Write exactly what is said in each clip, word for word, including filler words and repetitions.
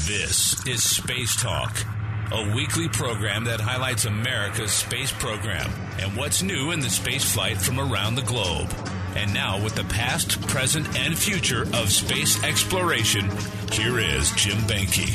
This is Space Talk, a weekly program that highlights America's space program and what's new in the space flight from around the globe. And now, with the past, present, and future of space exploration, here is Jim Banke.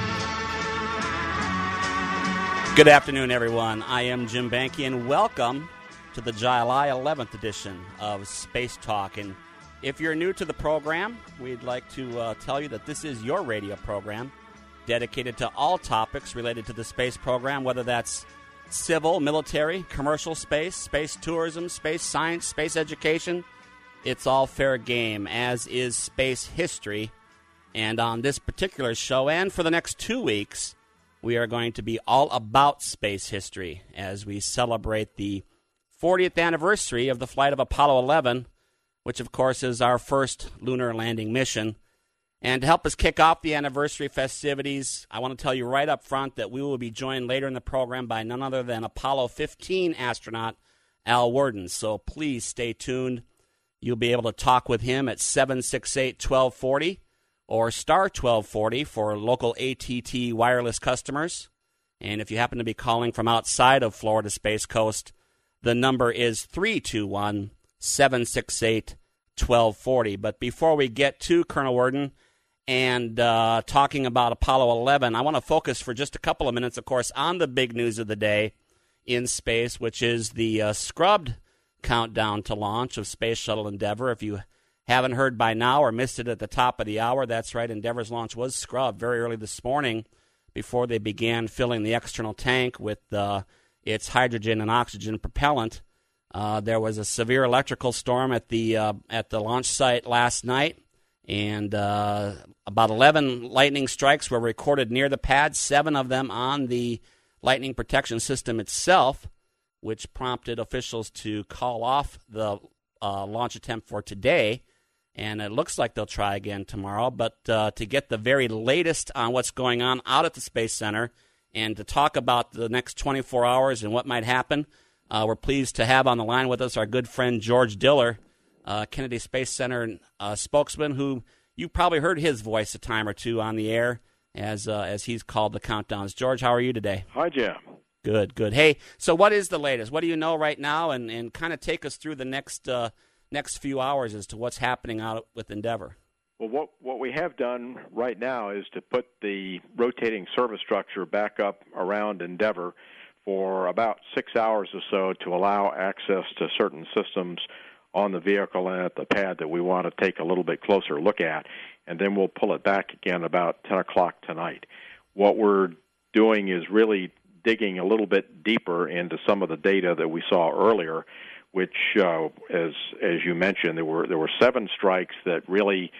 Good afternoon, everyone. I am Jim Banke, and welcome to the July eleventh edition of Space Talk. And if you're new to the program, we'd like to uh, tell you that this is your radio program dedicated to all topics related to the space program, whether that's civil, military, commercial space, space tourism, space science, space education. It's all fair game, as is space history. And on this particular show, and for the next two weeks, we are going to be all about space history as we celebrate the fortieth anniversary of the flight of Apollo eleven, which, of course, is our first lunar landing mission. And to help us kick off the anniversary festivities, I want to tell you right up front that we will be joined later in the program by none other than Apollo fifteen astronaut Al Worden. So please stay tuned. You'll be able to talk with him at seven six eight, one two four zero or star twelve forty for local A T T wireless customers. And if you happen to be calling from outside of Florida Space Coast, the number is three two one, seven six eight, one two four zero. But before we get to Colonel Worden and uh, talking about Apollo eleven, I want to focus for just a couple of minutes, of course, on the big news of the day in space, which is the uh, scrubbed countdown to launch of Space Shuttle Endeavour. If you haven't heard by now or missed it at the top of the hour, that's right, Endeavour's launch was scrubbed very early this morning before they began filling the external tank with uh, its hydrogen and oxygen propellant. Uh, there was a severe electrical storm at the uh, at the launch site last night, and uh, about eleven lightning strikes were recorded near the pad, seven of them on the lightning protection system itself, which prompted officials to call off the uh, launch attempt for today. And it looks like they'll try again tomorrow. But uh, to get the very latest on what's going on out at the Space Center and to talk about the next twenty-four hours and what might happen, uh, we're pleased to have on the line with us our good friend George Diller, uh, Kennedy Space Center uh, spokesman, who you probably heard his voice a time or two on the air as uh, as he's called the countdowns. George, how are you today? Hi, Jim. Good, good. Hey, so what is the latest? What do you know right now? And, and kind of take us through the next uh, next few hours as to what's happening out with Endeavour. Well, what what we have done right now is to put the rotating service structure back up around Endeavour for about six hours or so to allow access to certain systems on the vehicle and at the pad that we want to take a little bit closer look at, and then we'll pull it back again about ten o'clock tonight. What we're doing is really digging a little bit deeper into some of the data that we saw earlier, which, uh, as as you mentioned, there were there were seven strikes that really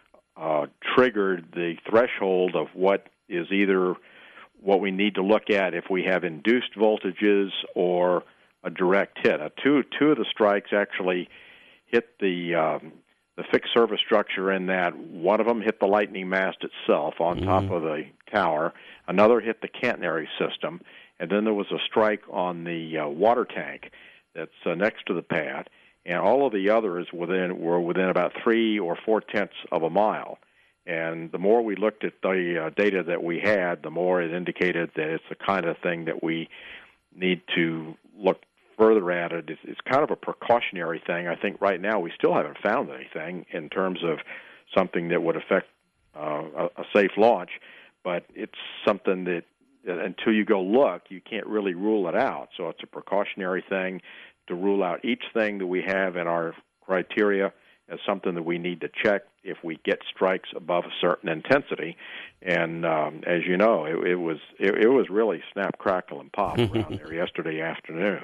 uh, triggered the threshold of what is either what we need to look at if we have induced voltages or a direct hit. Uh, two two of the strikes actually hit the um, the fixed service structure in that one of them hit the lightning mast itself on mm-hmm. top of the tower. Another hit the catenary system, and then there was a strike on the uh, water tank that's uh, next to the pad, and all of the others within were within about three or four tenths of a mile. And the more we looked at the uh, data that we had, the more it indicated that it's the kind of thing that we need to look further at. It. It's, it's kind of a precautionary thing. I think right now we still haven't found anything in terms of something that would affect uh, a, a safe launch, but it's something that until you go look, you can't really rule it out. So it's a precautionary thing to rule out each thing that we have in our criteria as something that we need to check if we get strikes above a certain intensity. And um, as you know, it, it was it, it was really snap, crackle, and pop around there yesterday afternoon.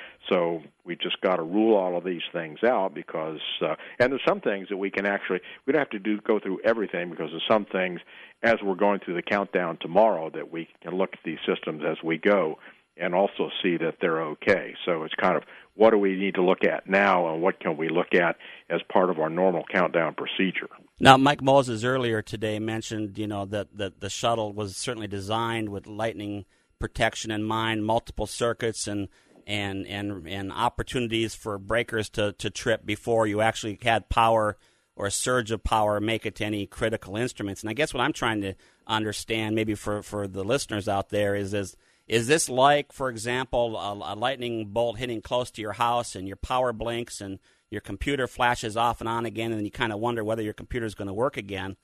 So we just got to rule all of these things out because, uh, and there's some things that we can actually, we don't have to do go through everything because there's some things as we're going through the countdown tomorrow that we can look at these systems as we go and also see that they're okay. So it's kind of what do we need to look at now and what can we look at as part of our normal countdown procedure. Now, Mike Moses earlier today mentioned, you know, that, that the shuttle was certainly designed with lightning protection in mind, multiple circuits and and and, and opportunities for breakers to, to trip before you actually had power or a surge of power make it to any critical instruments. And I guess what I'm trying to understand, maybe for, for the listeners out there, is is, is this like, for example, a, a lightning bolt hitting close to your house and your power blinks and your computer flashes off and on again, and you kind of wonder whether your computer is going to work again?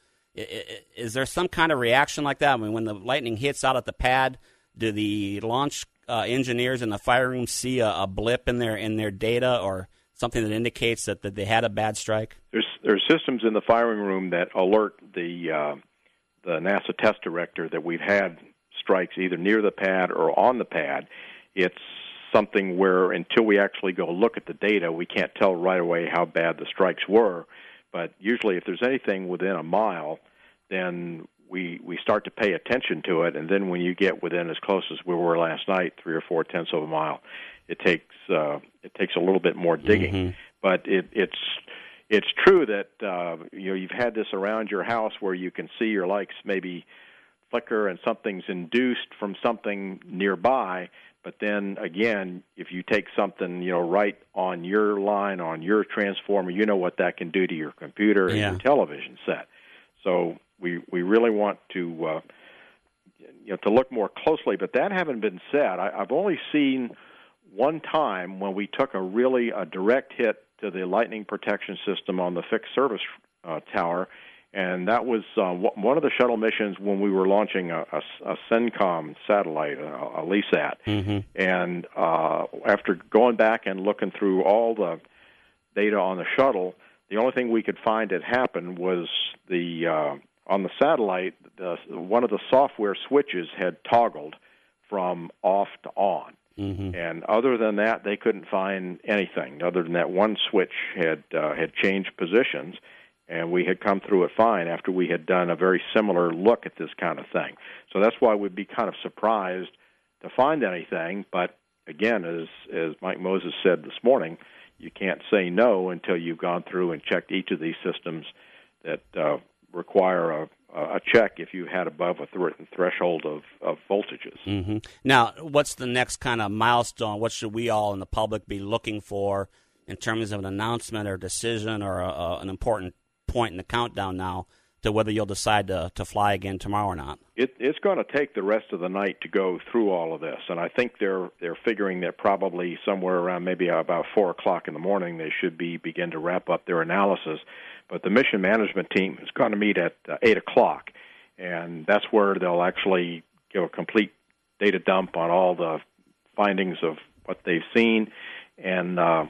Is there some kind of reaction like that? I mean, when the lightning hits out at the pad, do the launch uh, engineers in the fire room see a, a blip in their in their data or something that indicates that, that they had a bad strike? There's there's systems in the firing room that alert the uh, the NASA test director that we've had strikes either near the pad or on the pad. It's something where until we actually go look at the data, we can't tell right away how bad the strikes were. But usually if there's anything within a mile, then we we start to pay attention to it. And then when you get within as close as we were last night, three or four tenths of a mile, it takes uh, it takes a little bit more digging. Mm-hmm. But it, it's it's true that uh, you know you've had this around your house where you can see your lights maybe flicker and something's induced from something nearby. But then again, if you take something, you know, right on your line, on your transformer, you know what that can do to your computer and yeah. your television set. So we we really want to uh, you know to look more closely. But that having been said, I, I've only seen one time when we took a really a direct hit to the lightning protection system on the fixed service uh, tower. And that was uh, one of the shuttle missions when we were launching a, a, a CENTCOM satellite, a, a LESAT. Mm-hmm. And uh, after going back and looking through all the data on the shuttle, the only thing we could find that happened was the uh, on the satellite, the, one of the software switches had toggled from off to on. Mm-hmm. And other than that, they couldn't find anything. Other than that one switch had uh, had changed positions. And we had come through it fine after we had done a very similar look at this kind of thing. So that's why we'd be kind of surprised to find anything. But again, as as Mike Moses said this morning, you can't say no until you've gone through and checked each of these systems that uh, require a, a check if you had above a th- threshold of, of voltages. Mm-hmm. Now, what's the next kind of milestone? What should we all in the public be looking for in terms of an announcement or decision or a, a, an important point in the countdown now to whether you'll decide to, to fly again tomorrow or not? It, it's going to take the rest of the night to go through all of this, and I think they're they're figuring that probably somewhere around maybe about four o'clock in the morning they should be begin to wrap up their analysis. But the mission management team is going to meet at uh, eight o'clock, and that's where they'll actually give a complete data dump on all the findings of what they've seen, and uh,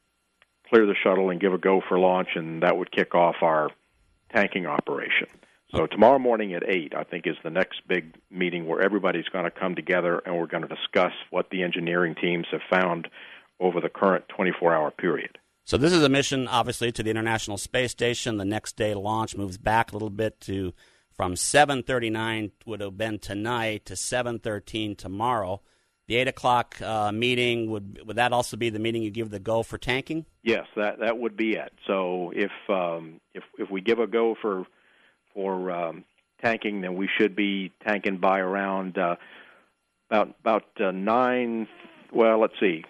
clear the shuttle and give a go for launch, and that would kick off our tanking operation. So tomorrow morning at eight, I think, is the next big meeting where everybody's going to come together and we're going to discuss what the engineering teams have found over the current twenty-four hour period. So this is a mission, obviously, to the International Space Station. The next day launch moves back a little bit to from seven thirty-nine would have been tonight to seven thirteen tomorrow. The eight o'clock uh, meeting, would would that also be the meeting you give the go for tanking? Yes, that that would be it. So if um, if if we give a go for for um, tanking, then we should be tanking by around uh, about about uh, nine. Well, let's see.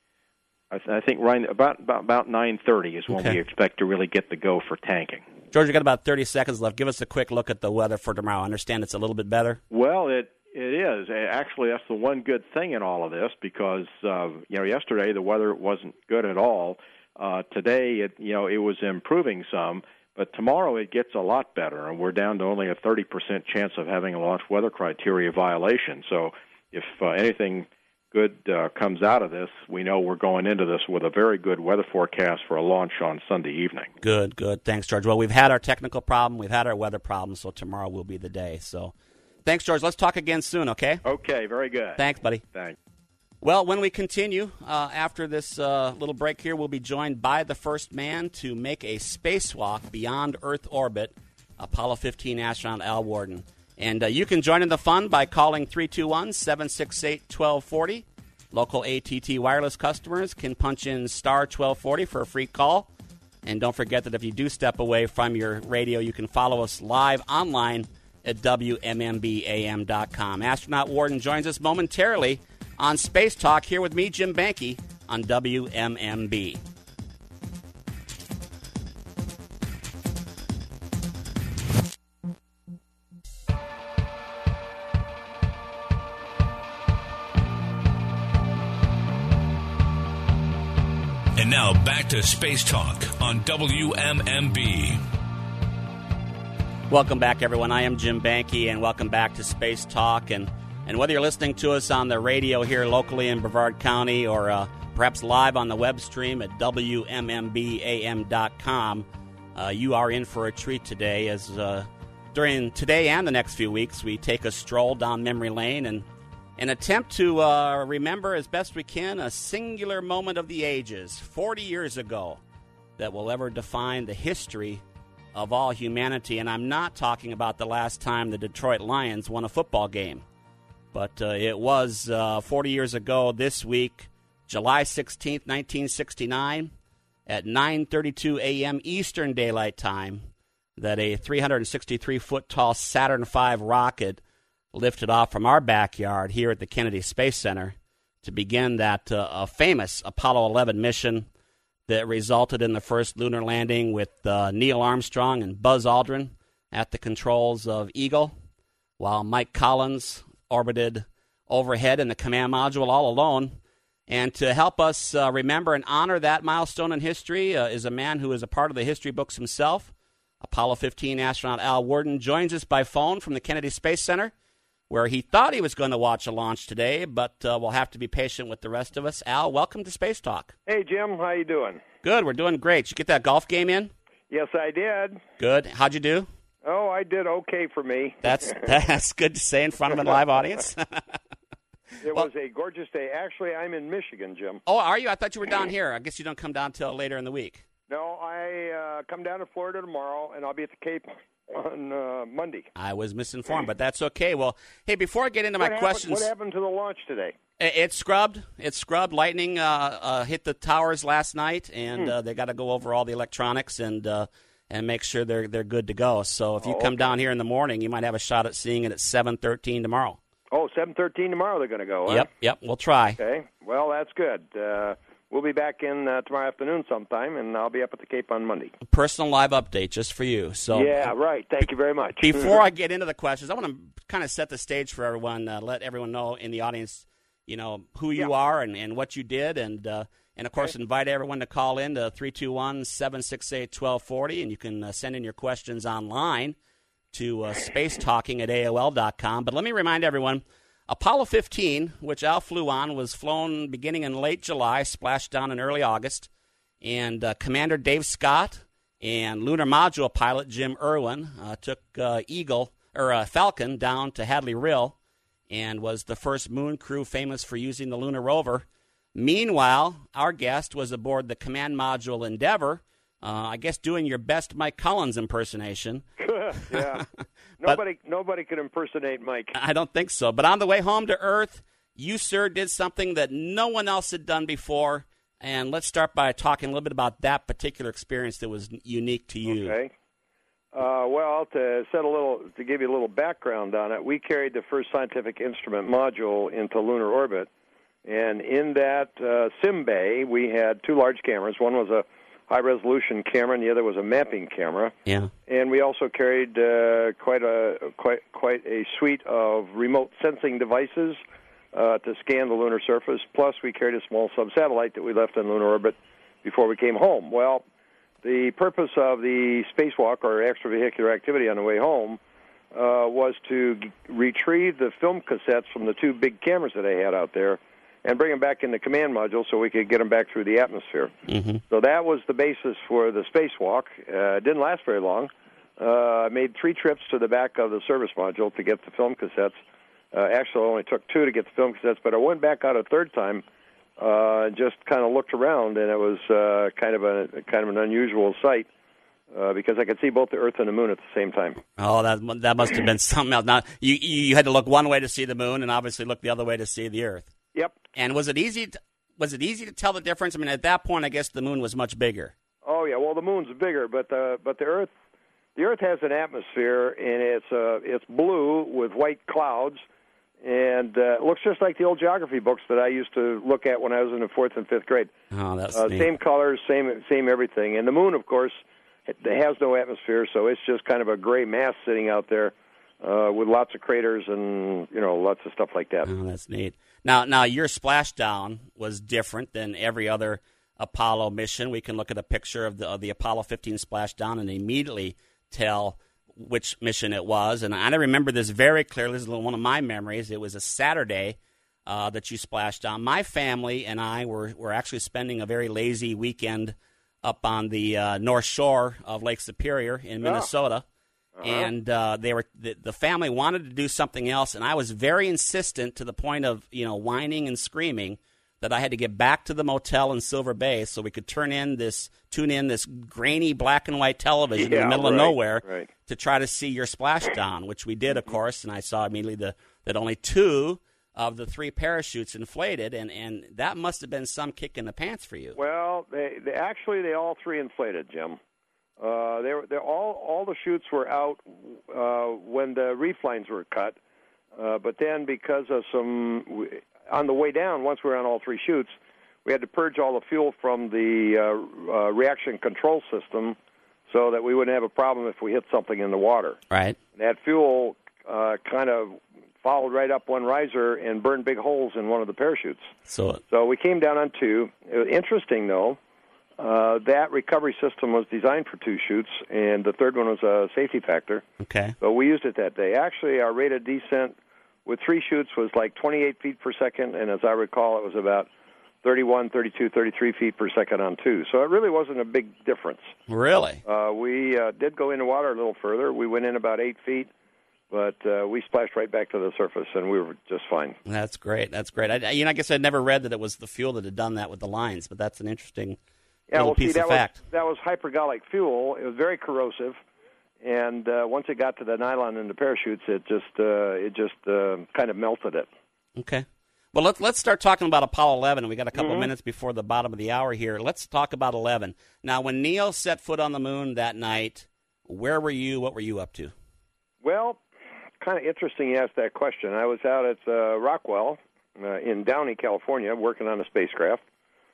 I, th- I think right about about, about nine thirty is when okay. we expect to really get the go for tanking. George, you got about thirty seconds left. Give us a quick look at the weather for tomorrow. I understand it's a little bit better. Well, it. It is. Actually, that's the one good thing in all of this because, uh, you know, yesterday the weather wasn't good at all. Uh, today, it, you know, it was improving some, but tomorrow it gets a lot better, and we're down to only a thirty percent chance of having a launch weather criteria violation. So if uh, anything good uh, comes out of this, we know we're going into this with a very good weather forecast for a launch on Sunday evening. Good, good. Thanks, George. Well, we've had our technical problem. We've had our weather problem, so tomorrow will be the day. So thanks, George. Let's talk again soon, okay? Okay, very good. Thanks, buddy. Thanks. Well, when we continue, uh, after this uh, little break here, we'll be joined by the first man to make a spacewalk beyond Earth orbit, Apollo fifteen astronaut Al Worden. And uh, you can join in the fun by calling three two one, seven six eight, one two four zero. Local A T T wireless customers can punch in star twelve forty for a free call. And don't forget that if you do step away from your radio, you can follow us live online at W M M B A M dot com. Astronaut Worden joins us momentarily on Space Talk here with me, Jim Banke, on W M M B. Now back to Space Talk on W M M B. Welcome back, everyone. I am Jim Banky, and welcome back to Space Talk. And, and whether you're listening to us on the radio here locally in Brevard County or uh, perhaps live on the web stream at W M M B A M dot com, uh, you are in for a treat today as uh, during today and the next few weeks we take a stroll down memory lane and an attempt to uh, remember as best we can a singular moment of the ages, forty years ago, that will ever define the history of all humanity. And I'm not talking about the last time the Detroit Lions won a football game, but uh, it was uh, forty years ago this week, July sixteenth, nineteen sixty-nine, at nine thirty-two a.m. Eastern Daylight Time, that a three hundred sixty-three foot tall Saturn five rocket lifted off from our backyard here at the Kennedy Space Center to begin that uh, famous Apollo eleven mission that resulted in the first lunar landing with uh, Neil Armstrong and Buzz Aldrin at the controls of Eagle, while Mike Collins orbited overhead in the command module all alone. And to help us uh, remember and honor that milestone in history uh, is a man who is a part of the history books himself. Apollo fifteen astronaut Al Worden joins us by phone from the Kennedy Space Center, where he thought he was going to watch a launch today, but uh, we'll have to be patient with the rest of us. Al, welcome to Space Talk. Hey, Jim. How you doing? Good. We're doing great. Did you get that golf game in? Yes, I did. Good. How'd you do? Oh, I did okay for me. That's that's good to say in front of a live audience. It well, was a gorgeous day. Actually, I'm in Michigan, Jim. Oh, are you? I thought you were down here. I guess you don't come down till later in the week. No, I uh, come down to Florida tomorrow, and I'll be at the Cape on uh, Monday. I was misinformed, but that's okay. Well, hey, before I get into what my happened, questions. What happened to the launch today? It, it scrubbed. It scrubbed. Lightning uh, uh, hit the towers last night, and hmm. uh, they got to go over all the electronics and uh, and make sure they're they're good to go. So if you oh, come okay. down here in the morning, you might have a shot at seeing it at seven thirteen tomorrow. Oh, seven thirteen tomorrow they're going to go, huh? Yep, yep, we'll try. Okay, well, that's good. Uh, we'll be back in uh, tomorrow afternoon sometime, and I'll be up at the Cape on Monday. A personal live update just for you. So yeah, right. Thank you very much. Before I get into the questions, I want to kind of set the stage for everyone, uh, let everyone know in the audience, you know, who you yeah. are and, and what you did, and, uh, and of course, okay. invite everyone to call in to three two one, seven six eight, one two four zero, and you can uh, send in your questions online to uh, spacetalking at A O L dot com. But let me remind everyone, Apollo fifteen, which Al flew on, was flown beginning in late July, splashed down in early August, and uh, Commander Dave Scott and lunar module pilot Jim Irwin uh, took uh, Eagle or uh, Falcon down to Hadley Rill and was the first moon crew famous for using the lunar rover. Meanwhile, our guest was aboard the command module Endeavour, uh, I guess doing your best Mike Collins impersonation. yeah. Nobody nobody could impersonate Mike. I don't think so. But on the way home to Earth, you, sir, did something that no one else had done before. And let's start by talking a little bit about that particular experience that was unique to you. Okay. Uh, well, to set a little, to give you a little background on it, we carried the first scientific instrument module into lunar orbit. And in that uh, sim bay, we had two large cameras. One was a high-resolution camera, and the other was a mapping camera. Yeah. And we also carried uh, quite a quite quite a suite of remote sensing devices uh, to scan the lunar surface. Plus, we carried a small sub-satellite that we left in lunar orbit before we came home. Well, the purpose of the spacewalk, or extravehicular activity on the way home, uh, was to g- retrieve the film cassettes from the two big cameras that I had out there and bring them back in the command module so we could get them back through the atmosphere. Mm-hmm. So that was the basis for the spacewalk. Uh, it didn't last very long. Uh, I made three trips to the back of the service module to get the film cassettes. Uh, actually, I only took two to get the film cassettes, but I went back out a third time uh, and just kind of looked around, and it was uh, kind of a kind of an unusual sight uh, because I could see both the Earth and the Moon at the same time. Oh, that that must have been something else. Now, you you had to look one way to see the Moon, and obviously look the other way to see the Earth. Yep. And was it easy? To, was it easy to tell the difference? I mean, at that point, I guess the Moon was much bigger. Oh yeah, well the Moon's bigger, but the but the Earth, the Earth has an atmosphere, and it's uh it's blue with white clouds, and uh, it looks just like the old geography books that I used to look at when I was in the fourth and fifth grade. Oh, that's uh, neat. Same colors, same same everything, and the Moon, of course, it has no atmosphere, so it's just kind of a gray mass sitting out there uh, with lots of craters and you know lots of stuff like that. Oh, that's neat. Now, now your splashdown was different than every other Apollo mission, we can look at a picture of the, of the Apollo fifteen splashdown and immediately tell which mission it was. And I remember this very clearly. This is one of my memories. It was a Saturday uh, that you splashed down. My family and I were, were actually spending a very lazy weekend up on the uh, North Shore of Lake Superior in Minnesota. Oh. Uh-huh. And uh, they were the, the family wanted to do something else, and I was very insistent to the point of, you know, whining and screaming that I had to get back to the motel in Silver Bay so we could turn in this, tune in this grainy black and white television yeah, in the middle right, of nowhere right. to try to see your splashdown, which we did, of course, and I saw immediately the, that only two of the three parachutes inflated, and, and that must have been some kick in the pants for you. Well, they, they actually they all three inflated, Jim. Uh, they were they all all the chutes were out uh, when the reef lines were cut, uh, but then because of some on the way down, once we were on all three chutes, we had to purge all the fuel from the uh, uh, reaction control system so that we wouldn't have a problem if we hit something in the water. Right. That fuel uh, kind of followed right up one riser and burned big holes in one of the parachutes. So, so we came down on two. It was interesting, though, uh, that recovery system was designed for two chutes, and the third one was a safety factor. Okay. So we used it that day. Actually, our rate of descent with three chutes was like twenty-eight feet per second, and as I recall, it was about thirty-one, thirty-two, thirty-three feet per second on two. So it really wasn't a big difference. Really? Uh, we uh, did go into water a little further. We went in about eight feet. But uh, we splashed right back to the surface, and we were just fine. That's great. That's great. I, you know, I guess I'd never read that it was the fuel that had done that with the lines, but that's an interesting yeah, little well, piece see, that of fact. Was, that was hypergolic fuel. It was very corrosive, and uh, once it got to the nylon in the parachutes, it just uh, it just uh, kind of melted it. Okay. Well, let's let's start talking about Apollo eleven. We got a couple mm-hmm. minutes before the bottom of the hour here. Let's talk about eleven. Now, when Neil set foot on the moon that night, where were you? What were you up to? Well, kind of interesting you asked that question. I was out at uh, Rockwell uh, in Downey, California, working on a spacecraft.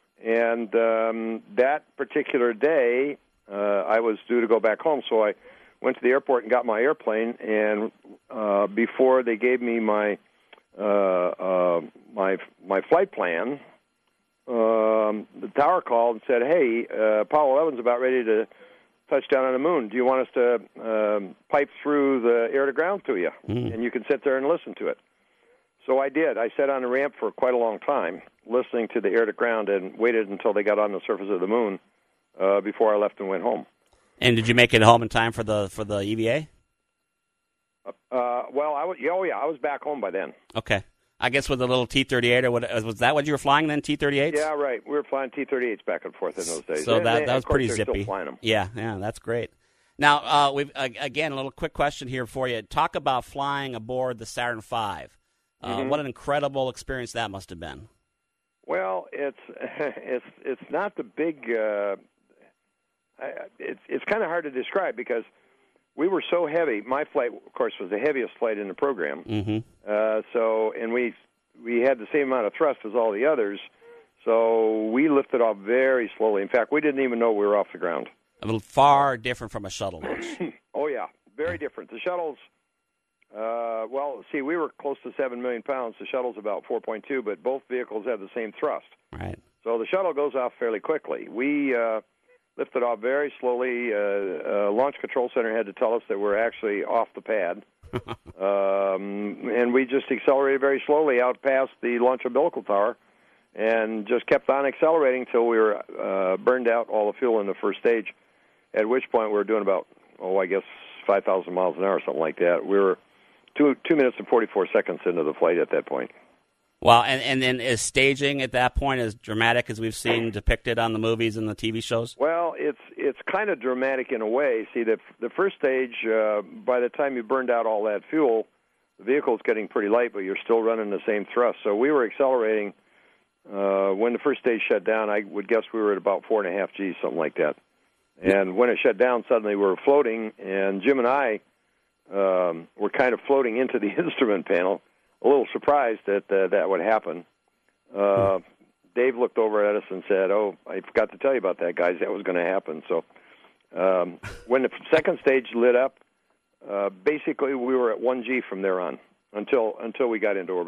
And um, that particular day, uh, I was due to go back home, so I went to the airport and got my airplane. And uh, before they gave me my uh, uh, my my flight plan, um, the tower called and said, "Hey, uh, Apollo eleven's about ready to touch down on the moon. Do you want us to um, pipe through the air-to-ground to you? Mm. And you can sit there and listen to it." So I did. I sat on the ramp for quite a long time, listening to the air-to-ground, and waited until they got on the surface of the moon uh, before I left and went home. And did you make it home in time for the for the E V A? Uh, well, I was, oh, yeah, I was back home by then. Okay. I guess with a little T thirty-eight, or what, was that what you were flying then, T thirty-eights? Yeah, right. We were flying T thirty-eights back and forth in those days. So and that, they, that was pretty zippy. Still flying them. Yeah, yeah, that's great. Now, uh, we've uh, again, a little quick question here for you. Talk about flying aboard the Saturn five. Uh, mm-hmm. What an incredible experience that must have been. Well, it's it's it's not the big. Uh, it's it's kind of hard to describe because we were so heavy. My flight, of course, was the heaviest flight in the program. Mm-hmm. Uh, so, and we we had the same amount of thrust as all the others. So we lifted off very slowly. In fact, we didn't even know we were off the ground. A little far different from a shuttle launch. Oh yeah, very different. The shuttles. Uh, well, see, we were close to seven million pounds. The shuttle's about four point two, but both vehicles have the same thrust. Right. So the shuttle goes off fairly quickly. We uh, lifted off very slowly. Uh, uh, Launch Control Center had to tell us that we're actually off the pad. um, and we just accelerated very slowly out past the launch umbilical tower and just kept on accelerating until we were uh, burned out all the fuel in the first stage, at which point we were doing about, oh, I guess five thousand miles an hour or something like that. We were two, two minutes and forty-four seconds into the flight at that point. Wow, and, and then is staging at that point as dramatic as we've seen depicted on the movies and the T V shows? Well, it's it's kind of dramatic in a way. See, the the first stage, uh, by the time you burned out all that fuel, the vehicle's getting pretty light, but you're still running the same thrust. So we were accelerating. Uh, when the first stage shut down, I would guess we were at about four and a half G's, something like that. And when it shut down, suddenly we were floating, and Jim and I um, were kind of floating into the instrument panel, a little surprised that uh, that would happen. Uh, Dave looked over at us and said, "Oh, I forgot to tell you about that, guys. That was going to happen." So um, when the second stage lit up, uh, basically we were at one G from there on until until we got into orbit.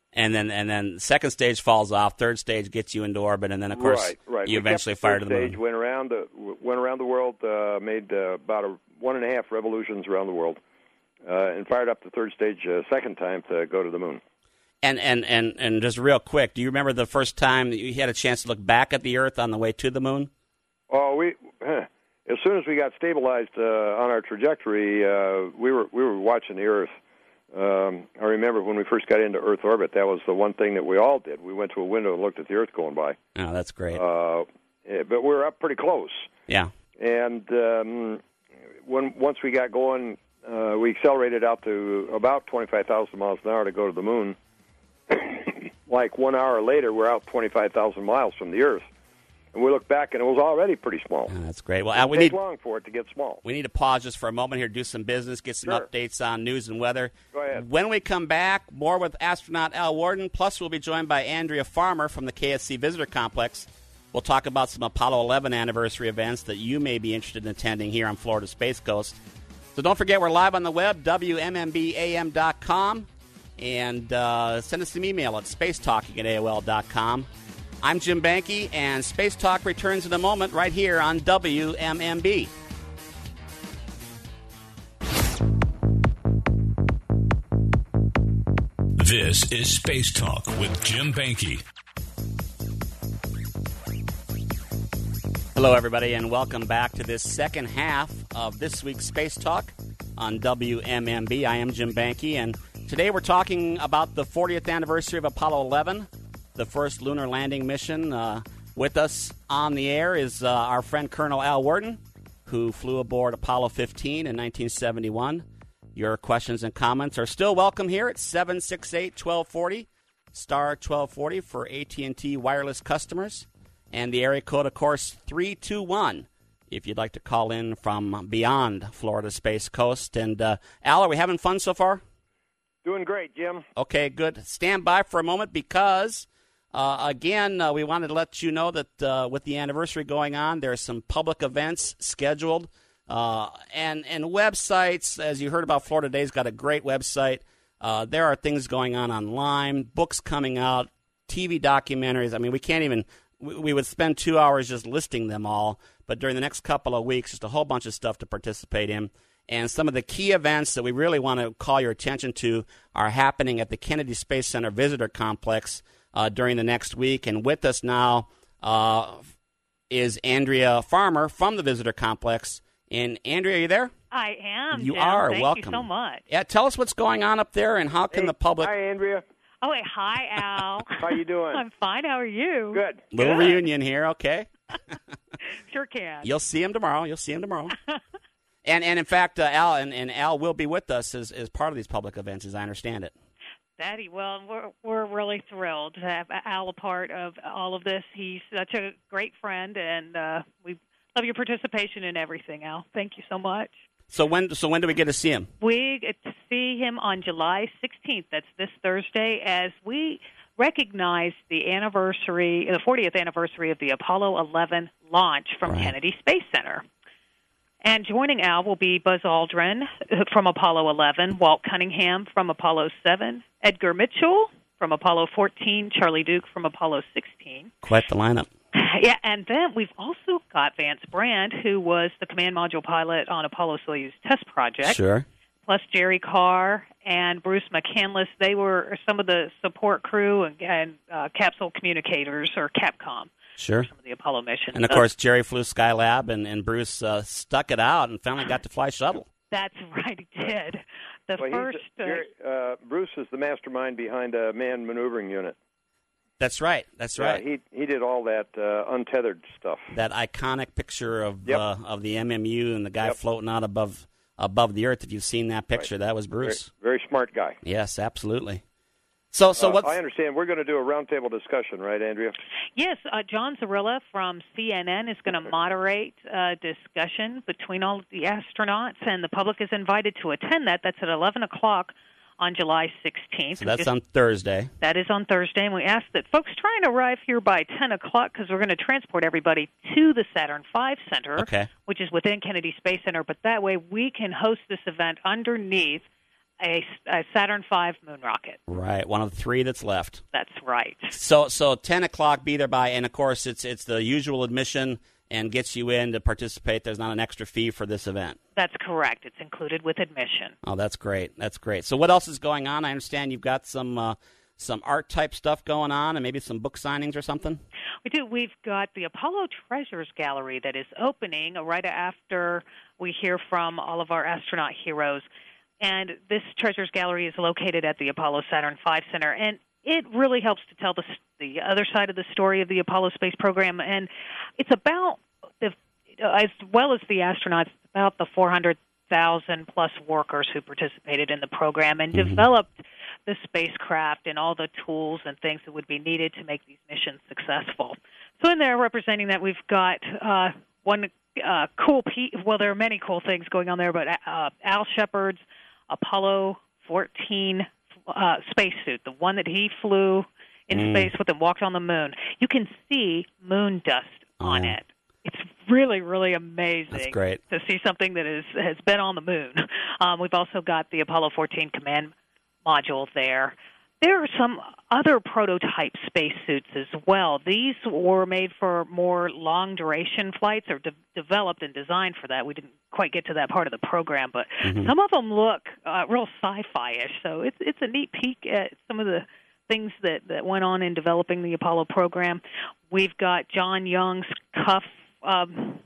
And then and then second stage falls off, third stage gets you into orbit, and then, of course, right, right. you we eventually kept the fire to the moon. Stage, went around the went around the world, uh, made uh, about a one and a half revolutions around the world, uh, and fired up the third stage uh, second time to go to the moon. And, and, and, and just real quick, do you remember the first time that you had a chance to look back at the Earth on the way to the moon? Oh, we as soon as we got stabilized uh, on our trajectory, uh, we were we were watching the Earth. Um, I remember when we first got into Earth orbit, that was the one thing that we all did. We went to a window and looked at the Earth going by. Oh, that's great. Uh, but we were up pretty close. Yeah. And um, when once we got going, uh, we accelerated out to about twenty-five thousand miles an hour to go to the moon. Like one hour later, we're out twenty-five thousand miles from the Earth. And we looked back, and it was already pretty small. Oh, that's great. Well, it Al, we take need long for it to get small. We need to pause just for a moment here, do some business, get some Sure. updates on news and weather. Go ahead. When we come back, more with astronaut Al Worden. Plus, we'll be joined by Andrea Farmer from the K S C Visitor Complex. We'll talk about some Apollo eleven anniversary events that you may be interested in attending here on Florida Space Coast. So don't forget, we're live on the web, W M M B A M dot com. And uh, send us an email at spacetalking at A O L dot com. I'm Jim Banky, and Space Talk returns in a moment right here on W M M B. This is Space Talk with Jim Banky. Hello, everybody, and welcome back to this second half of this week's Space Talk on W M M B. I am Jim Banky, and today we're talking about the fortieth anniversary of Apollo eleven, the first lunar landing mission. Uh, with us on the air is uh, our friend Colonel Al Worden, who flew aboard Apollo fifteen in nineteen seventy-one. Your questions and comments are still welcome here at seven six eight, one two four zero, star twelve forty for A T and T wireless customers. And the area code, of course, three two one, if you'd like to call in from beyond Florida Space Coast. And, uh, Al, are we having fun so far? Doing great, Jim. Okay, good. Stand by for a moment because, uh, again, uh, we wanted to let you know that uh, with the anniversary going on, there are some public events scheduled. Uh, and, and websites, as you heard about, Florida Day's got a great website. Uh, there are things going on online, books coming out, T V documentaries. I mean, we can't even... We would spend two hours just listing them all, but during the next couple of weeks, just a whole bunch of stuff to participate in. And some of the key events that we really want to call your attention to are happening at the Kennedy Space Center Visitor Complex uh, during the next week. And with us now uh, is Andrea Farmer from the Visitor Complex. And Andrea, are you there? I am. You Jim. are. Thank Welcome. you so much. Yeah, tell us what's going on up there and how can Hey, the public... Hi, Andrea. Oh, wait, hi, Al. How you doing? I'm fine. How are you? Good. Little Good. reunion here, okay? Sure can. You'll see him tomorrow. You'll see him tomorrow. and and in fact, uh, Al and, and Al will be with us as, as part of these public events, as I understand it. Daddy, well, we're we're really thrilled to have Al a part of all of this. He's such a great friend, and uh, we love your participation in everything, Al. Thank you so much. So when so when do we get to see him? We get to see him on July sixteenth. That's this Thursday, as we recognize the anniversary, the fortieth anniversary of the Apollo eleven launch from Right. Kennedy Space Center. And joining Al will be Buzz Aldrin from Apollo eleven, Walt Cunningham from Apollo seven, Edgar Mitchell from Apollo fourteen, Charlie Duke from Apollo sixteen. Quite the lineup. Yeah, and then we've also got Vance Brand, who was the command module pilot on Apollo-Soyuz test project. Sure. Plus Jerry Carr and Bruce McCandless. They were some of the support crew and, and uh, capsule communicators, or Capcom, Sure. some of the Apollo missions. And of course, Jerry flew Skylab, and, and Bruce uh, stuck it out and finally got to fly shuttle. That's right, he did. The Well, first... he's, Jerry, uh, Bruce is the mastermind behind a manned maneuvering unit. That's right. That's right. Yeah, he he did all that uh, untethered stuff. That iconic picture of Yep. uh, of the M M U and the guy Yep. floating out above above the Earth. If you've seen that picture, Right. that was Bruce. Very, very smart guy. Yes, absolutely. So, so Uh, what's I understand we're going to do a roundtable discussion, right, Andrea? Yes, uh, John Zarilla from C N N is going to moderate a discussion between all of the astronauts, and the public is invited to attend that. That's at eleven o'clock on July sixteenth. so that's Just- on Thursday. That is on Thursday, and we ask that folks try and arrive here by ten o'clock because we're going to transport everybody to the Saturn five Center, Okay. which is within Kennedy Space Center, but that way we can host this event underneath a, a Saturn five moon rocket. Right, one of the three that's left. That's right. So, so ten o'clock, be there by, and of course, it's it's the usual admission and gets you in to participate. There's not an extra fee for this event. That's correct. It's included with admission. Oh, that's great. That's great. So, what else is going on? I understand you've got some uh, some art type stuff going on, and maybe some book signings or something. We do. We've got the Apollo Treasures Gallery that is opening right after we hear from all of our astronaut heroes. And this Treasures Gallery is located at the Apollo Saturn five Center, and it really helps to tell the the other side of the story of the Apollo space program. And it's about, the, as well as the astronauts, about the four hundred thousand plus workers who participated in the program and mm-hmm. developed the spacecraft and all the tools and things that would be needed to make these missions successful. So in there, representing that, we've got uh, one uh, cool piece. Well, there are many cool things going on there, but uh, Al Shepard's Apollo fourteen uh, spacesuit, the one that he flew in mm. space with and walked on the moon. You can see moon dust oh. on it. It's really, really amazing. That's great. To see something that is, has been on the moon. Um, we've also got the Apollo fourteen command module there. There are some other prototype spacesuits as well. These were made for more long-duration flights or de- developed and designed for that. We didn't quite get to that part of the program, but mm-hmm. some of them look uh, real sci-fi-ish. So it's it's a neat peek at some of the things that, that went on in developing the Apollo program. We've got John Young's cuff. Um,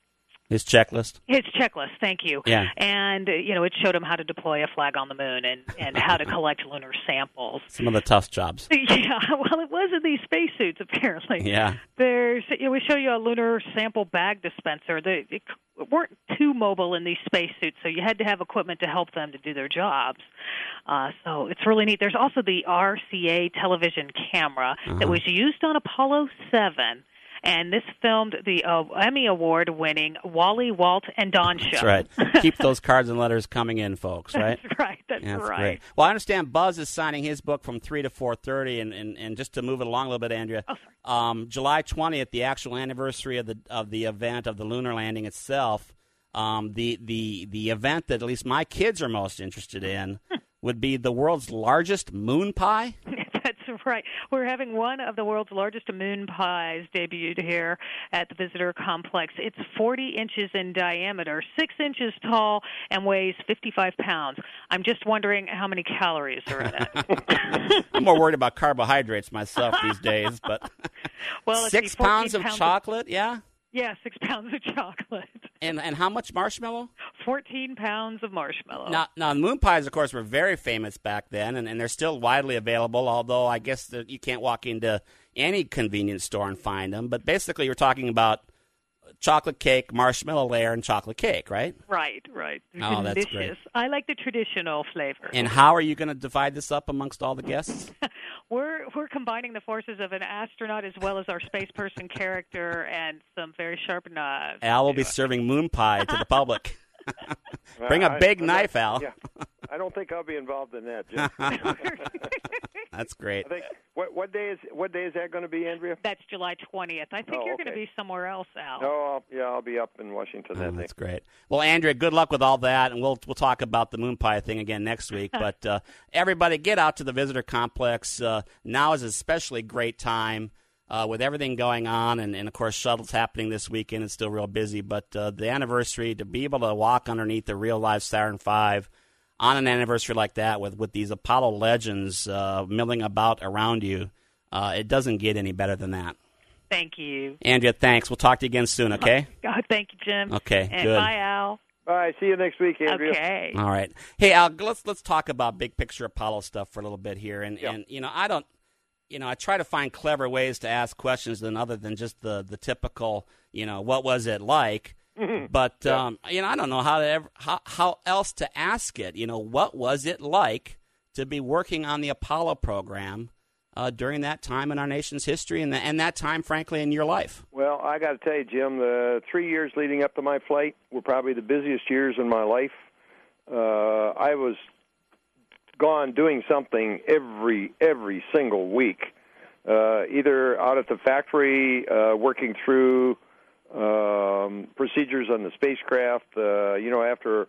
His checklist? His checklist, thank you. Yeah. And, uh, you know, it showed him how to deploy a flag on the moon and, and how to collect lunar samples. Some of the tough jobs. Yeah, well, it was in these spacesuits, apparently. Yeah. There's, you know, we show you a lunar sample bag dispenser. They it weren't too mobile in these spacesuits, so you had to have equipment to help them to do their jobs. Uh, so it's really neat. There's also the R C A television camera uh-huh. that was used on Apollo seven. And this filmed the uh, Emmy Award-winning Wally, Walt, and Don show. That's right. Keep those cards and letters coming in, folks, right? That's right. That's, yeah, that's right. Great. Well, I understand Buzz is signing his book from three to four thirty, and, and, and just to move it along a little bit, Andrea, oh, sorry. Um, July twentieth, the actual anniversary of the of the event, of the lunar landing itself, um, the, the, the event that at least my kids are most interested in would be the world's largest moon pie. That's right. We're having one of the world's largest moon pies debuted here at the visitor complex. It's forty inches in diameter, six inches tall, and weighs fifty-five pounds. I'm just wondering how many calories are in it. I'm more worried about carbohydrates myself these days, but well, six see, pounds of pounds chocolate, of, yeah? Yeah, six pounds of chocolate. And and how much marshmallow? Fourteen pounds of marshmallow. Now, now moon pies, of course, were very famous back then, and, and they're still widely available, although I guess that you can't walk into any convenience store and find them. But basically, you're talking about chocolate cake, marshmallow layer, and chocolate cake, right? Right, right. Oh, delicious. That's great. I like the traditional flavor. And how are you going to divide this up amongst all the guests? We're we're combining the forces of an astronaut as well as our space person character and some very sharp knives. Al will be serving moon pie to the public. Bring a big I, knife, Al. Yeah. I don't think I'll be involved in that, Jim. That's great. I think, what, what day is what day is that going to be, Andrea? That's July twentieth. I think oh, you're okay. going to be somewhere else, Al. No, I'll, yeah, I'll be up in Washington that oh, day. That's great. Well, Andrea, good luck with all that, and we'll we'll talk about the moon pie thing again next week. But uh, everybody, get out to the visitor complex. Uh, now is an especially great time. Uh, with everything going on, and, and, of course, shuttles happening this weekend. It's still real busy. But uh, the anniversary, to be able to walk underneath the real-life Saturn five on an anniversary like that with, with these Apollo legends uh, milling about around you, uh, it doesn't get any better than that. Thank you. Andrea, thanks. We'll talk to you again soon, okay? Oh, thank you, Jim. Okay, and good. Bye, Al. Bye. See you next week, Andrea. Okay. All right. Hey, Al, let's, let's talk about big-picture Apollo stuff for a little bit here. And, yeah. and you know, I don't... You know, I try to find clever ways to ask questions than other than just the, the typical, you know, what was it like? But, yeah. um, you know, I don't know how to ever, how, how else to ask it. You know, what was it like to be working on the Apollo program uh, during that time in our nation's history and, the, and that time, frankly, in your life? Well, I got to tell you, Jim, the three years leading up to my flight were probably the busiest years in my life. Uh, I was gone doing something every every single week, uh, either out at the factory, uh, working through um, procedures on the spacecraft. Uh, you know, after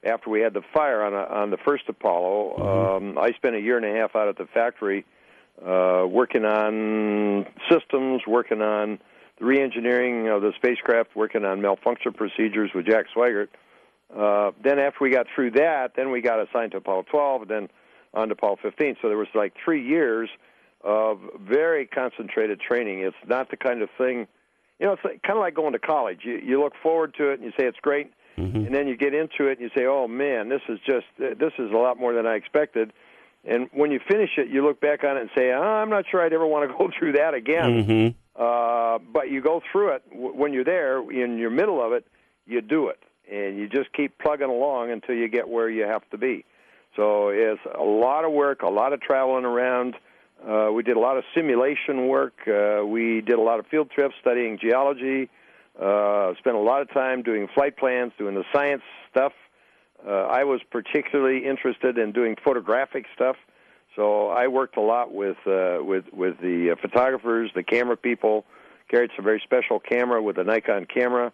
after we had the fire on a, on the first Apollo. Mm-hmm. Um, I spent a year and a half out at the factory uh, working on systems, working on the re-engineering of the spacecraft, working on malfunction procedures with Jack Swigert. Uh, then after we got through that, then we got assigned to Apollo twelve, and then on to Apollo fifteen. So there was like three years of very concentrated training. It's not the kind of thing, you know, it's like, kind of like going to college. You, you look forward to it and you say it's great, mm-hmm. and then you get into it and you say, oh man, this is just, this is a lot more than I expected. And when you finish it, you look back on it and say, oh, I'm not sure I'd ever want to go through that again. Mm-hmm. Uh, but you go through it. When you're there, in your middle of it, you do it. And you just keep plugging along until you get where you have to be. So it's a lot of work, a lot of traveling around. Uh, we did a lot of simulation work. Uh, we did a lot of field trips studying geology. Uh, spent a lot of time doing flight plans, doing the science stuff. Uh, I was particularly interested in doing photographic stuff. So I worked a lot with uh, with with the photographers, the camera people. Carried some very special camera with a Nikon camera.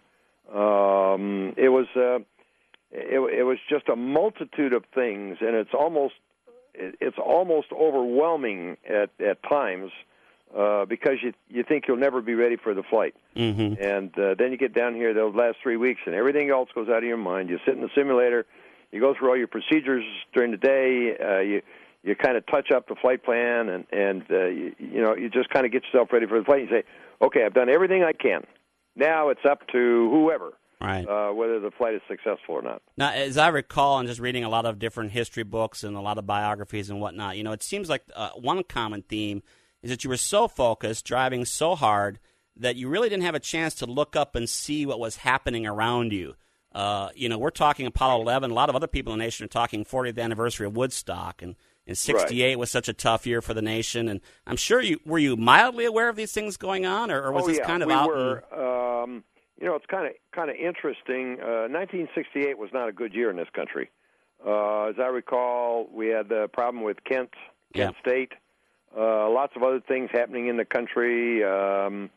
Um, it was uh, it, it was just a multitude of things, and it's almost it's almost overwhelming at at times uh, because you you think you'll never be ready for the flight, mm-hmm. and uh, then you get down here those last three weeks, and everything else goes out of your mind. You sit in the simulator, you go through all your procedures during the day, uh, you you kind of touch up the flight plan, and and uh, you, you know you just kind of get yourself ready for the flight. And you say, okay, I've done everything I can. Now it's up to whoever, right. uh, whether the flight is successful or not. Now, as I recall, and just reading a lot of different history books and a lot of biographies and whatnot, you know, it seems like uh, one common theme is that you were so focused, driving so hard, that you really didn't have a chance to look up and see what was happening around you. Uh, you know, we're talking Apollo eleven. A lot of other people in the nation are talking fortieth anniversary of Woodstock, and in sixty-eight right. was such a tough year for the nation. And I'm sure you were you mildly aware of these things going on, or, or was oh, this yeah, kind of we out? Were. Um, you know, it's kind of kind of interesting. Uh, nineteen sixty-eight was not a good year in this country. Uh, as I recall, we had the problem with Kent, Kent yeah. State. Uh, lots of other things happening in the country. Um,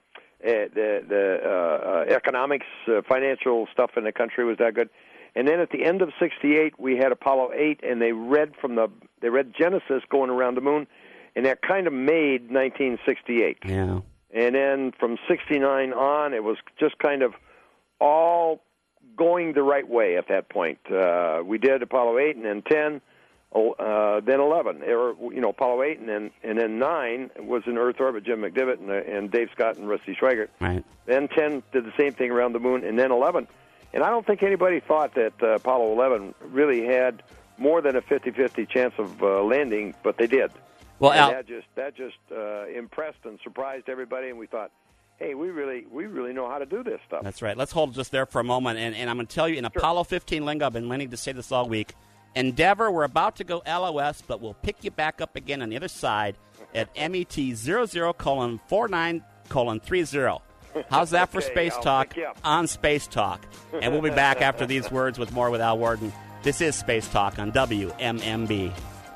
the the uh, economics, uh, financial stuff in the country was that good. And then at the end of sixty-eight, we had Apollo eight, and they read from the they read Genesis going around the moon, and that kind of made nineteen sixty-eight. Yeah. And then from sixty-nine on, it was just kind of all going the right way at that point. Uh, we did Apollo eight, and then ten, uh, then eleven. Or, you know, Apollo eight, and then and then nine was in Earth orbit. Jim McDivitt and, uh, and Dave Scott and Rusty Schweiger. Right. Then ten did the same thing around the moon, and then eleven. And I don't think anybody thought that uh, Apollo eleven really had more than a fifty-fifty chance of uh, landing, but they did. Well, and Al- that just that just uh, impressed and surprised everybody, and we thought, hey, we really we really know how to do this stuff. That's right. Let's hold just there for a moment, and, and I'm going to tell you, in sure. Apollo fifteen lingo, I've been meaning to say this all week, Endeavor, we're about to go L O S, but we'll pick you back up again on the other side at M E T zero zero colon four nine colon three zero. How's that for okay, Space I'll Talk on Space Talk? And we'll be back after these words with more with Al Worden. This is Space Talk on W M M B.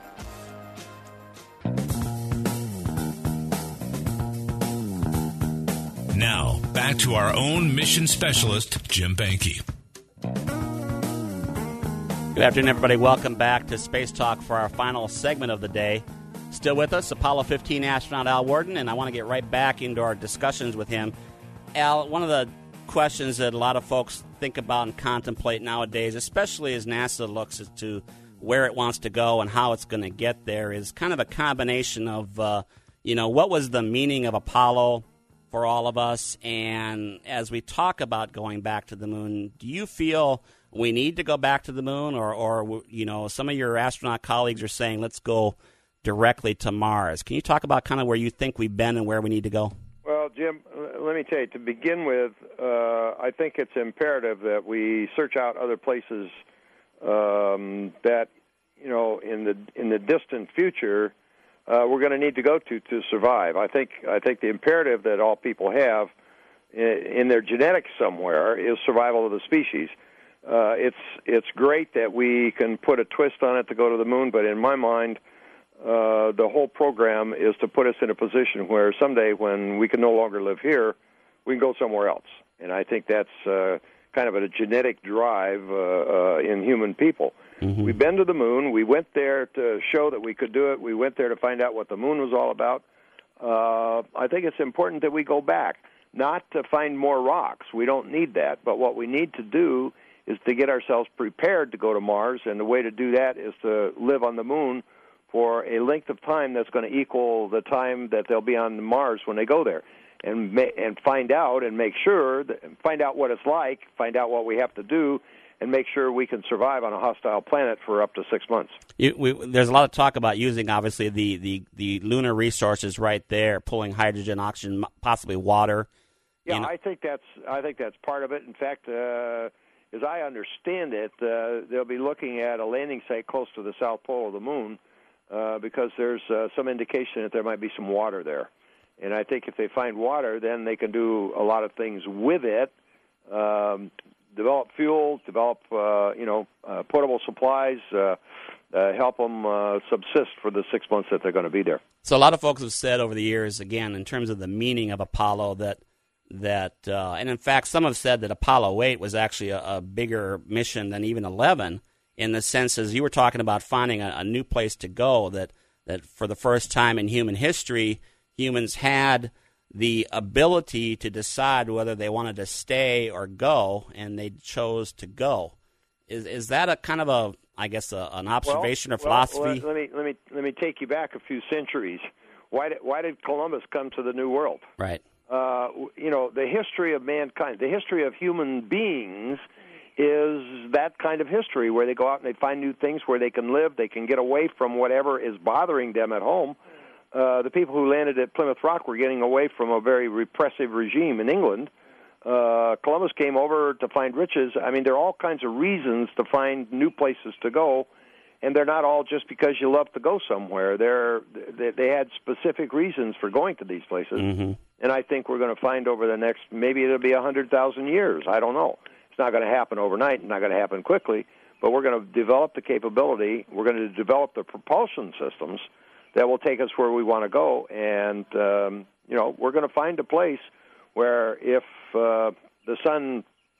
Now, back to our own mission specialist, Jim Banky. Good afternoon, everybody. Welcome back to Space Talk for our final segment of the day. Still with us, Apollo fifteen astronaut Al Worden, and I want to get right back into our discussions with him. Al, one of the questions that a lot of folks think about and contemplate nowadays, especially as NASA looks as to where it wants to go and how it's going to get there, is kind of a combination of, uh, you know, what was the meaning of Apollo for all of us? And as we talk about going back to the moon, do you feel we need to go back to the moon, or, or you know, some of your astronaut colleagues are saying let's go directly to Mars? Can you talk about kind of where you think we've been and where we need to go? Well, Jim, let me tell you, to begin with, uh, I think it's imperative that we search out other places um, that, you know, in the in the distant future, uh, we're going to need to go to to survive. I think I think the imperative that all people have in, in their genetics somewhere is survival of the species. Uh, it's it's great that we can put a twist on it to go to the moon, but in my mind, Uh, the whole program is to put us in a position where someday when we can no longer live here, we can go somewhere else. And I think that's uh, kind of a genetic drive uh, uh, in human people. Mm-hmm. We've been to the moon. We went there to show that we could do it. We went there to find out what the moon was all about. Uh, I think it's important that we go back, not to find more rocks. We don't need that. But what we need to do is to get ourselves prepared to go to Mars, and the way to do that is to live on the moon for a length of time that's going to equal the time that they'll be on Mars when they go there, and ma- and find out and make sure, that, find out what it's like, find out what we have to do, and make sure we can survive on a hostile planet for up to six months. You, we, there's a lot of talk about using, obviously, the, the, the lunar resources right there, pulling hydrogen, oxygen, possibly water. Yeah, you know. I think that's I think that's part of it. In fact, uh, as I understand it, uh, they'll be looking at a landing site close to the south pole of the moon uh, because there's uh, some indication that there might be some water there. And I think if they find water, then they can do a lot of things with it. Um, develop fuel, develop, uh, you know, uh, portable supplies, uh, uh, help them uh, subsist for the six months that they're going to be there. So a lot of folks have said over the years, again, in terms of the meaning of Apollo, that, that uh, and in fact, some have said that Apollo eight was actually a, a bigger mission than even eleven, in the sense, as you were talking about finding a, a new place to go, that, that for the first time in human history, humans had the ability to decide whether they wanted to stay or go, and they chose to go. Is is that a kind of a, I guess, a, an observation well, or philosophy? Well, let me let me let me take you back a few centuries. Why did why did Columbus come to the New World? Right. Uh, you know, the history of mankind, the history of human beings, is that kind of history where they go out and they find new things where they can live, they can get away from whatever is bothering them at home. Uh, the people who landed at Plymouth Rock were getting away from a very repressive regime in England. Uh, Columbus came over to find riches. I mean, there are all kinds of reasons to find new places to go, and they're not all just because you love to go somewhere. They're, they, they had specific reasons for going to these places, mm-hmm. and I think we're going to find over the next, maybe it'll be one hundred thousand years. I don't know. It's not going to happen overnight. It's not going to happen quickly, but we're going to develop the capability. We're going to develop the propulsion systems that will take us where we want to go, and um, you know, we're going to find a place where if uh, the sun,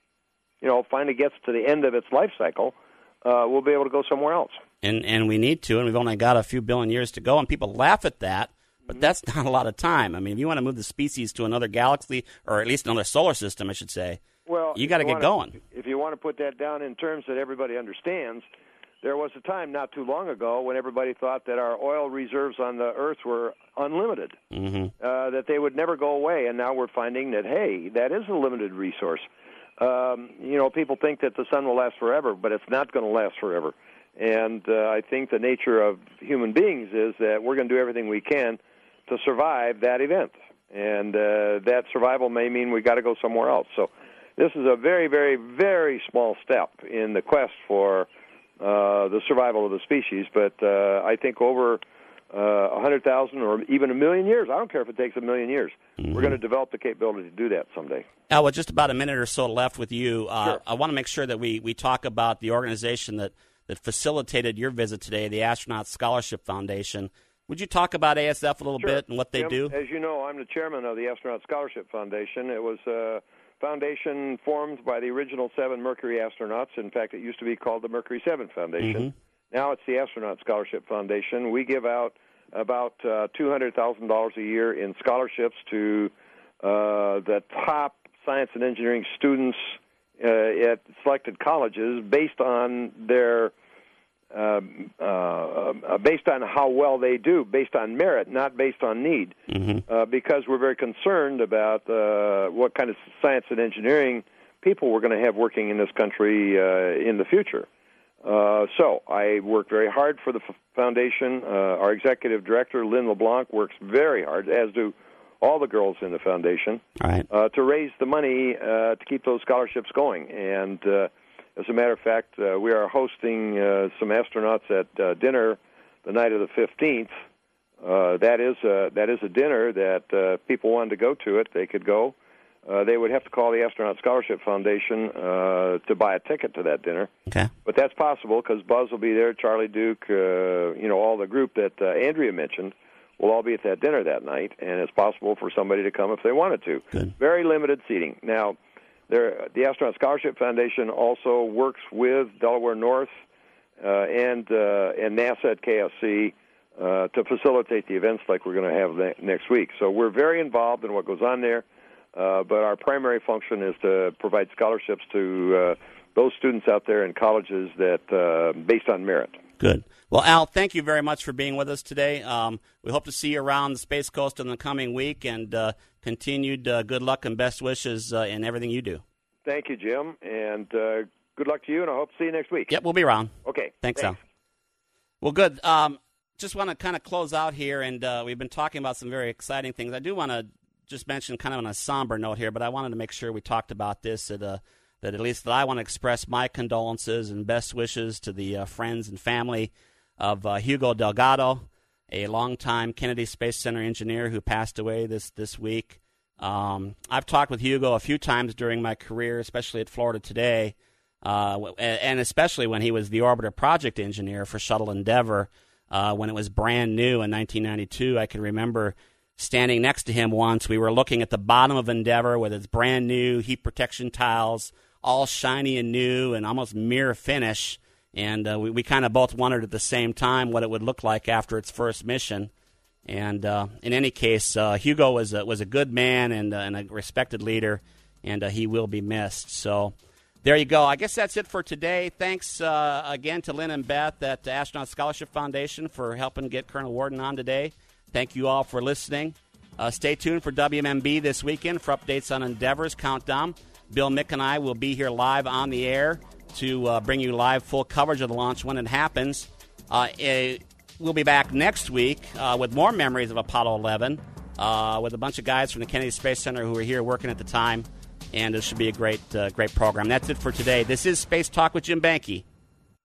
you know, finally gets to the end of its life cycle, uh, we'll be able to go somewhere else. And and we need to, and we've only got a few billion years to go, and people laugh at that, but that's not a lot of time. I mean, if you want to move the species to another galaxy, or at least another solar system, I should say, well, you got to get wanna, going. If you want to put that down in terms that everybody understands, there was a time not too long ago when everybody thought that our oil reserves on the Earth were unlimited, mm-hmm. uh, that they would never go away, and now we're finding that, hey, that is a limited resource. Um, you know, people think that the sun will last forever, but it's not going to last forever. And uh, I think the nature of human beings is that we're going to do everything we can to survive that event. And uh, that survival may mean we got to go somewhere else. So this is a very, very, very small step in the quest for Uh, the survival of the species, but uh, I think over uh, one hundred thousand or even a million years, I don't care if it takes a million years, mm-hmm. we're going to develop the capability to do that someday. Al, with just about a minute or so left with you, uh, sure. I want to make sure that we, we talk about the organization that, that facilitated your visit today, the Astronaut Scholarship Foundation. Would you talk about A S F a little sure. bit and what they Jim, do? As you know, I'm the chairman of the Astronaut Scholarship Foundation. It was a foundation formed by the original seven Mercury astronauts. In fact, it used to be called the Mercury seven Foundation. Mm-hmm. Now it's the Astronaut Scholarship Foundation. We give out about uh, two hundred thousand dollars a year in scholarships to uh, the top science and engineering students uh, at selected colleges based on their Uh, uh, uh, based on how well they do, based on merit, not based on need, mm-hmm. uh, because we're very concerned about uh, what kind of science and engineering people we're going to have working in this country uh, in the future. Uh, so I work very hard for the f- foundation. Uh, our executive director, Lynn LeBlanc, works very hard, as do all the girls in the foundation, all right. uh, to raise the money uh, to keep those scholarships going. And uh, As a matter of fact, uh, we are hosting uh, some astronauts at uh, dinner the night of the fifteenth. Uh, that is a, that is a dinner that uh, people wanted to go to it. They could go. Uh, they would have to call the Astronaut Scholarship Foundation uh, to buy a ticket to that dinner. Okay. But that's possible because Buzz will be there, Charlie Duke, uh, you know, all the group that uh, Andrea mentioned will all be at that dinner that night, and it's possible for somebody to come if they wanted to. Good. Very limited seating. Now, there, the Astronaut Scholarship Foundation also works with Delaware North uh, and uh, and NASA at K S C uh, to facilitate the events like we're going to have ne- next week. So we're very involved in what goes on there, uh, but our primary function is to provide scholarships to uh, those students out there in colleges that uh, based on merit. Good. Well, Al, thank you very much for being with us today. Um, we hope to see you around the Space Coast in the coming week, and uh, continued uh, good luck and best wishes uh, in everything you do. Thank you, Jim, and uh, good luck to you, and I hope to see you next week. Yep, we'll be around. Okay. Thanks, thanks. Al. Well, good. Um, just want to kind of close out here, and uh, we've been talking about some very exciting things. I do want to just mention kind of on a somber note here, but I wanted to make sure we talked about this at a that at least that I want to express my condolences and best wishes to the uh, friends and family of uh, Hugo Delgado, a longtime Kennedy Space Center engineer who passed away this, this week. Um, I've talked with Hugo a few times during my career, especially at Florida Today, uh, and especially when he was the orbiter project engineer for Shuttle Endeavour uh, when it was brand new in nineteen ninety-two. I can remember standing next to him once. We were looking at the bottom of Endeavour with its brand new heat protection tiles, all shiny and new and almost mirror finish. And uh, we, we kind of both wondered at the same time what it would look like after its first mission. And uh, in any case, uh, Hugo was a, was a good man and, uh, and a respected leader, and uh, he will be missed. So there you go. I guess that's it for today. Thanks uh, again to Lynn and Beth at the Astronaut Scholarship Foundation for helping get Colonel Worden on today. Thank you all for listening. Uh, stay tuned for W M M B this weekend for updates on Endeavor's countdown. Bill Mick and I will be here live on the air to uh, bring you live full coverage of the launch when it happens. Uh, it, we'll be back next week uh, with more memories of Apollo eleven uh, with a bunch of guys from the Kennedy Space Center who were here working at the time, and it should be a great, uh, great program. That's it for today. This is Space Talk with Jim Banke.